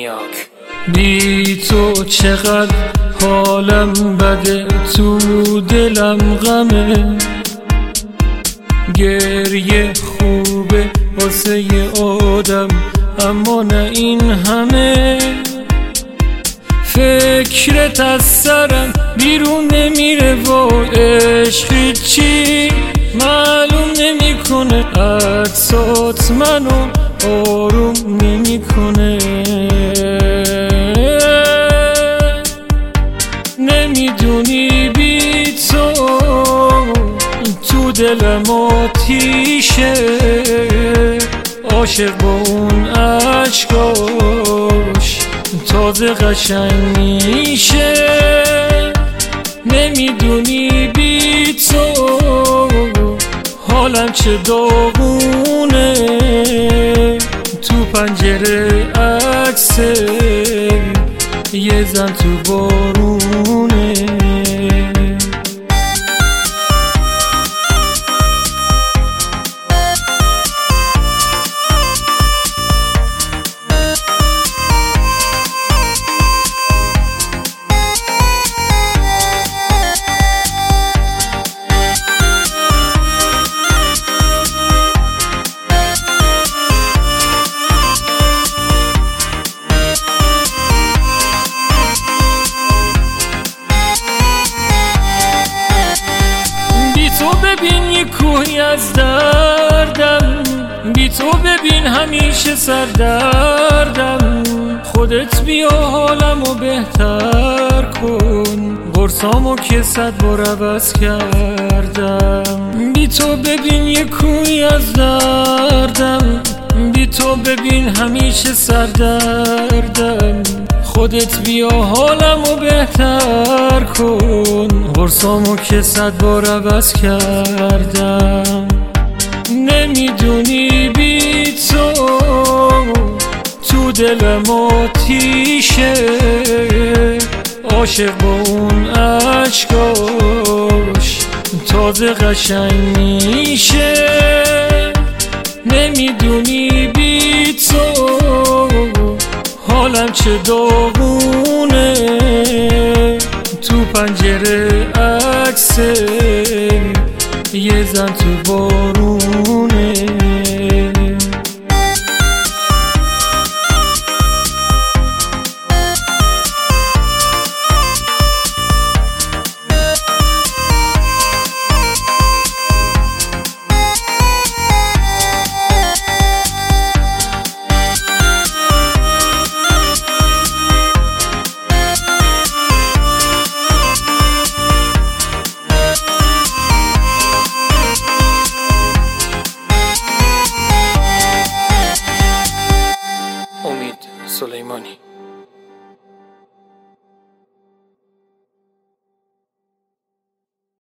آمونیاک. بی تو چقدر حالم بده، تو دلم غمه، گریه خوبه واسه یه آدم اما نه این همه. فکرت از سرم بیرون نمیره و عشقی چی معلوم نمیکنه، عکسات منو آروم نمیکنه. نمیدونی بی تو دلم آتیشه، عاشق با اون عشقاش تازه قشنگ میشه. نمیدونی بی تو حالم چه داغونه، تو پنجره عکس یه زن تو بارونه. ببین یه کوهی از دردم، بی تو ببین همیشه سردردم. خودت بیا حالمو بهتر کن، قرصامو که 100 بار عوض کردم. بی تو ببین یه کوهی از دردم، بی تو ببین همیشه سردردم. خودت بیا حالمو بهتر کن، قرصامو که 100 بار عوض کردم. نمیدونی بی تو دلم آتیشه، عاشق با اون عشقاش تازه قشنگ میشه. نمیدونی بی تو حالم چه داغونه، تو پنجره عکس یه زن تو بارونه. امید سلیمانی.